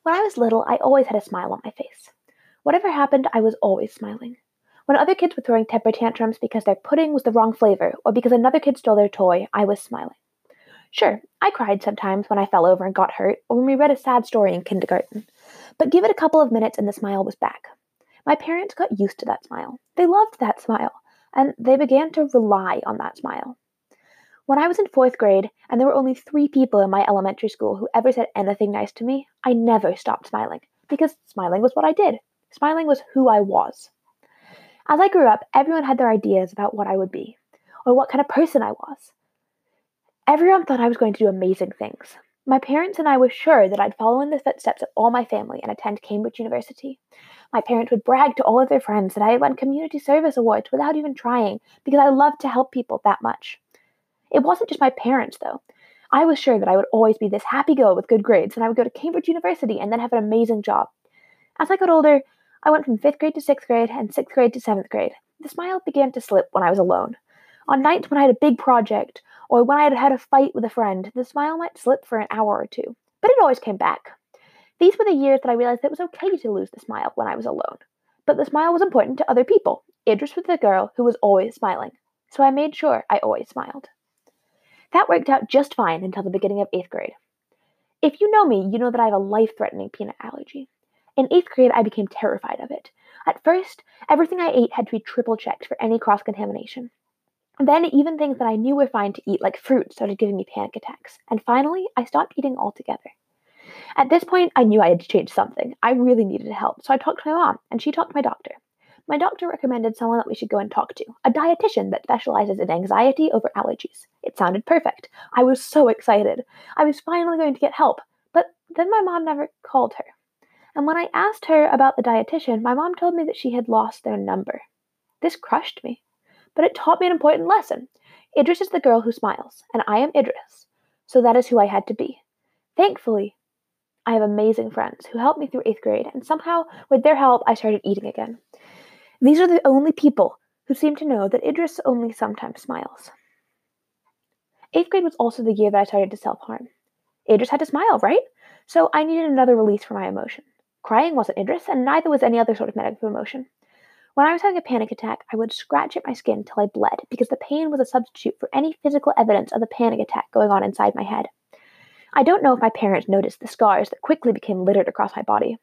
When I was little, I always had a smile on my face. Whatever happened, I was always smiling. When other kids were throwing temper tantrums because their pudding was the wrong flavor or because another kid stole their toy, I was smiling. Sure, I cried sometimes when I fell over and got hurt or when we read a sad story in kindergarten. But give it a couple of minutes and the smile was back. My parents got used to that smile. They loved that smile, and they began to rely on that smile. When I was in fourth grade and there were only 3 people in my elementary school who ever said anything nice to me, I never stopped smiling because smiling was what I did. Smiling was who I was. As I grew up, everyone had their ideas about what I would be or what kind of person I was. Everyone thought I was going to do amazing things. My parents and I were sure that I'd follow in the footsteps of all my family and attend Cambridge University. My parents would brag to all of their friends that I had won community service awards without even trying because I loved to help people that much. It wasn't just my parents, though. I was sure that I would always be this happy girl with good grades and I would go to Cambridge University and then have an amazing job. As I got older, I went from 5th grade to 6th grade and 6th grade to 7th grade. The smile began to slip when I was alone. On nights when I had a big project or when I had had a fight with a friend, the smile might slip for an hour or two, but it always came back. These were the years that I realized it was okay to lose the smile when I was alone. But the smile was important to other people. Idris was the girl who was always smiling, so I made sure I always smiled. That worked out just fine until the beginning of 8th grade. If you know me, you know that I have a life-threatening peanut allergy. In 8th grade, I became terrified of it. At first, everything I ate had to be triple-checked for any cross-contamination. Then, even things that I knew were fine to eat, like fruit, started giving me panic attacks. And finally, I stopped eating altogether. At this point, I knew I had to change something. I really needed help, so I talked to my mom, and she talked to my doctor. My doctor recommended someone that we should go and talk to, a dietitian that specializes in anxiety over allergies. It sounded perfect. I was so excited. I was finally going to get help, but then my mom never called her. And when I asked her about the dietitian, my mom told me that she had lost their number. This crushed me, but it taught me an important lesson. Idris is the girl who smiles, and I am Idris, so that is who I had to be. Thankfully, I have amazing friends who helped me through 8th grade, and somehow, with their help, I started eating again. These are the only people who seem to know that Idris only sometimes smiles. 8th grade was also the year that I started to self-harm. Idris had to smile, right? So I needed another release for my emotion. Crying wasn't Idris, and neither was any other sort of negative emotion. When I was having a panic attack, I would scratch at my skin till I bled because the pain was a substitute for any physical evidence of the panic attack going on inside my head. I don't know if my parents noticed the scars that quickly became littered across my body.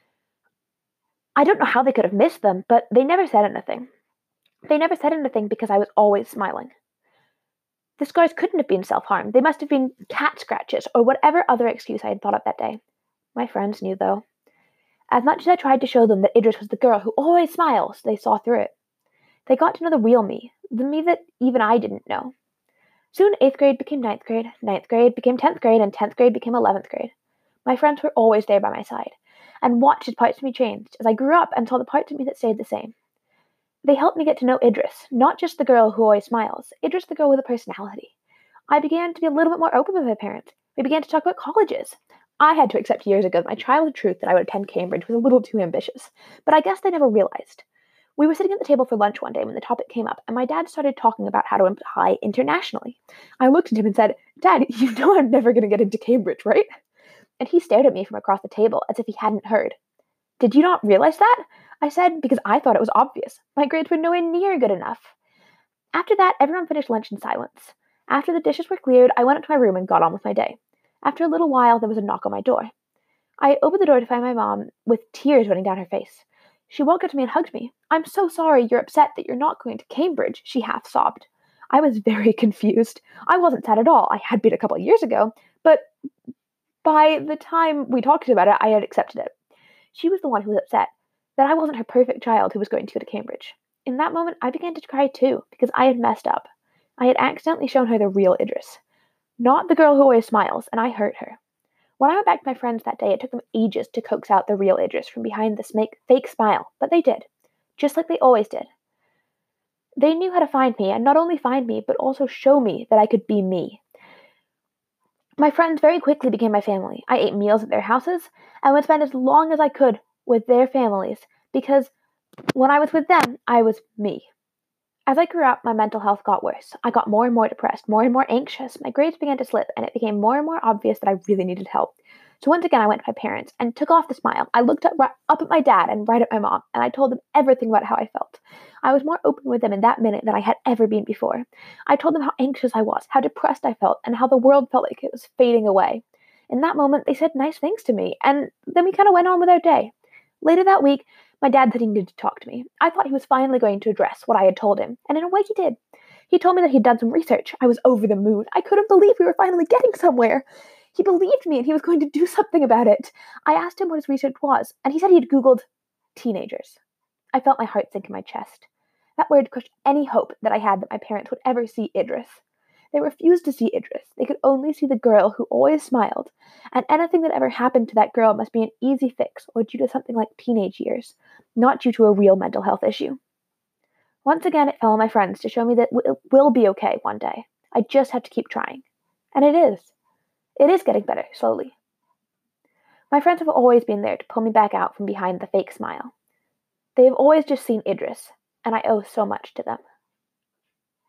I don't know how they could have missed them, but they never said anything. They never said anything because I was always smiling. The scars couldn't have been self-harm. They must have been cat scratches or whatever other excuse I had thought of that day. My friends knew, though. As much as I tried to show them that Idris was the girl who always smiles, they saw through it. They got to know the real me, the me that even I didn't know. Soon 8th grade became 9th grade, 9th grade became 10th grade, and 10th grade became 11th grade. My friends were always there by my side, and watched as parts of me changed as I grew up and saw the parts of me that stayed the same. They helped me get to know Idris, not just the girl who always smiles, Idris the girl with a personality. I began to be a little bit more open with my parents. We began to talk about colleges. I had to accept years ago that my childhood truth that I would attend Cambridge was a little too ambitious, but I guess they never realized. We were sitting at the table for lunch one day when the topic came up, and my dad started talking about how to apply internationally. I looked at him and said, "Dad, you know I'm never going to get into Cambridge, right?" And he stared at me from across the table as if he hadn't heard. "Did you not realize that?" I said, because I thought it was obvious. My grades were nowhere near good enough. After that, everyone finished lunch in silence. After the dishes were cleared, I went up to my room and got on with my day. After a little while, there was a knock on my door. I opened the door to find my mom with tears running down her face. She walked up to me and hugged me. "I'm so sorry you're upset that you're not going to Cambridge," she half sobbed. I was very confused. I wasn't sad at all. I had been a couple of years ago, but by the time we talked about it, I had accepted it. She was the one who was upset that I wasn't her perfect child who was going to go to Cambridge. In that moment, I began to cry too, because I had messed up. I had accidentally shown her the real Idris, not the girl who always smiles, and I hurt her. When I went back to my friends that day, it took them ages to coax out the real Idris from behind the fake smile, but they did, just like they always did. They knew how to find me, and not only find me, but also show me that I could be me. My friends very quickly became my family. I ate meals at their houses and would spend as long as I could with their families because when I was with them, I was me. As I grew up, my mental health got worse. I got more and more depressed, more and more anxious. My grades began to slip, and it became more and more obvious that I really needed help. So once again, I went to my parents and took off the smile. I looked up at my dad and right at my mom, and I told them everything about how I felt. I was more open with them in that minute than I had ever been before. I told them how anxious I was, how depressed I felt, and how the world felt like it was fading away. In that moment, they said nice things to me, and then we kind of went on with our day. Later that week, my dad said he needed to talk to me. I thought he was finally going to address what I had told him, and in a way he did. He told me that he'd done some research. I was over the moon. I couldn't believe we were finally getting somewhere. He believed me and he was going to do something about it. I asked him what his research was, and he said he'd Googled teenagers. I felt my heart sink in my chest. That word crushed any hope that I had that my parents would ever see Idris. They refused to see Idris. They could only see the girl who always smiled, and anything that ever happened to that girl must be an easy fix or due to something like teenage years, not due to a real mental health issue. Once again, it fell on my friends to show me that it will be okay one day. I just have to keep trying. And it is. It is getting better, slowly. My friends have always been there to pull me back out from behind the fake smile. They have always just seen Idris, and I owe so much to them.